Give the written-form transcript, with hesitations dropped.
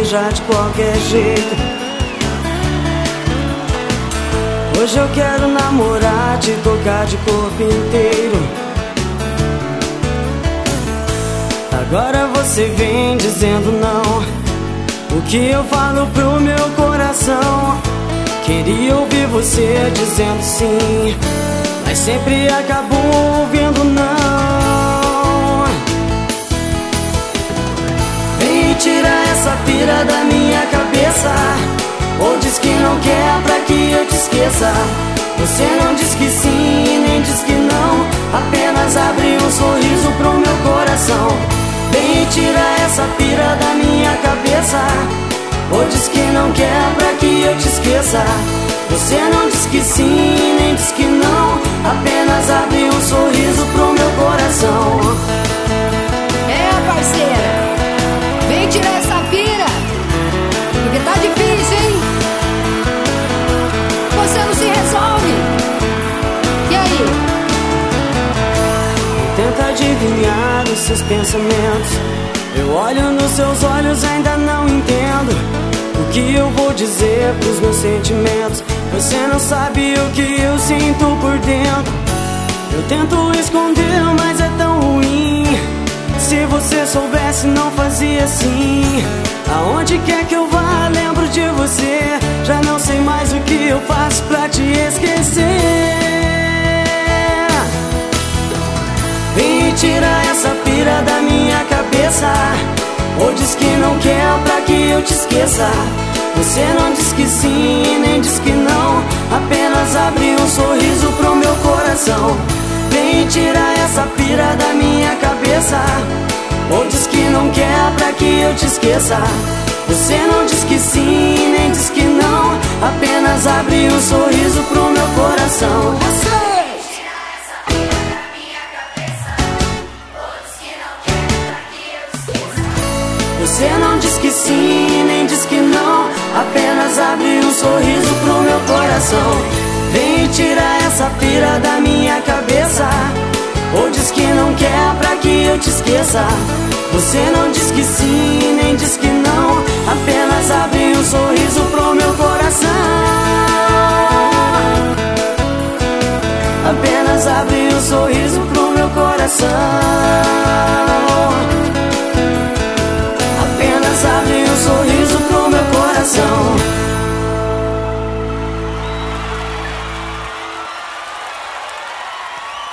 beijar de qualquer jeito. Hoje eu quero namorar, te tocar de corpo inteiro. Agora você vem dizendo não. O que eu falo pro meu coração? Queria ouvir você dizendo sim, mas sempre acabo ouvindo não. Vem tirar essa pira da minha cabeça. Ou diz que não quer pra que eu te esqueça. Você não diz que sim, nem diz que não, apenas abre um sorriso pro meu coração. Vem tirar essa pira da minha cabeça. Ou diz que não quer pra que eu te esqueça. Você não diz que sim, nem diz que não, apenas abre um sorriso pro meu coração. É, parceira, vem tirar essa pira, porque tá difícil, hein? Você não se resolve. E aí? Tenta adivinhar os seus pensamentos. Eu olho nos seus olhos, ainda não entendo o que eu vou dizer pros meus sentimentos. Você não sabe o que eu sinto por dentro. Eu tento esconder, mas é tão ruim. Se você soubesse, não fazia assim. Aonde quer que eu vá, lembro de você. Já não sei mais o que eu faço pra te esquecer. Vem tirar essa pira da minha cabeça. Ou diz que não quer pra que eu te esqueça. Você não diz que sim, nem diz que não, apenas abre um sorriso pro meu coração. Vem tirar essa pira da minha cabeça. Ou diz que não quer pra que eu te esqueça. Você não diz que sim, nem diz que não, apenas abre um sorriso pro meu coração. Você não diz que sim, nem diz que não, apenas abre um sorriso pro meu coração. Vem tirar essa pira da minha cabeça. Ou diz que não quer pra que eu te esqueça. Você não diz que sim, nem diz que não, apenas abre um sorriso pro meu coração. Apenas abre um sorriso pro meu coração. Abre um sorriso